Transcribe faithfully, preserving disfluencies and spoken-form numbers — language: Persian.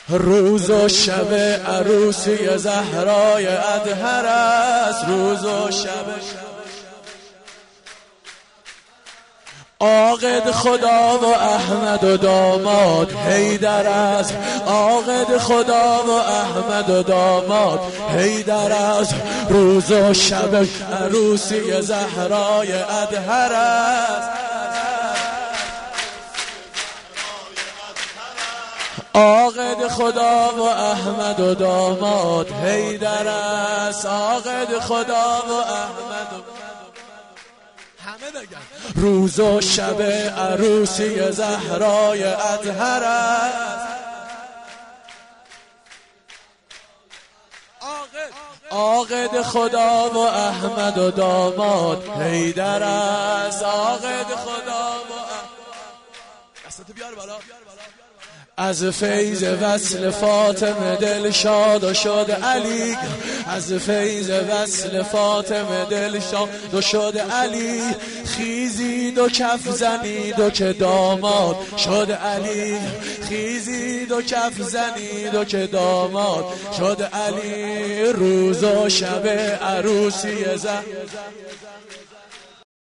روز و شب عروسی زهرای اطهر است. روز و شب عاقد خدا و احمد و داماد حیدر است. عاقد خدا و احمد و داماد حیدر است. روز و شب عروسی زهرای اطهر است. عاقد خدا و احمد و داماد حیدر است. عاقد خدا و احمد و همه بگن روز و شب عروسی زهرای اطهر است. عاقد خدا و احمد و داماد حیدر است. عاقد خدا و احمد بیار بالا. از فیض وصل فاطمه دل شاد و شد علی. از فیض وصل فاطمه دل شاد و شد علی. خیزید و کف زنید و که داماد شد علی. خیزید و کف زنید و که داماد شد علی. روز و شب عروسی زهرا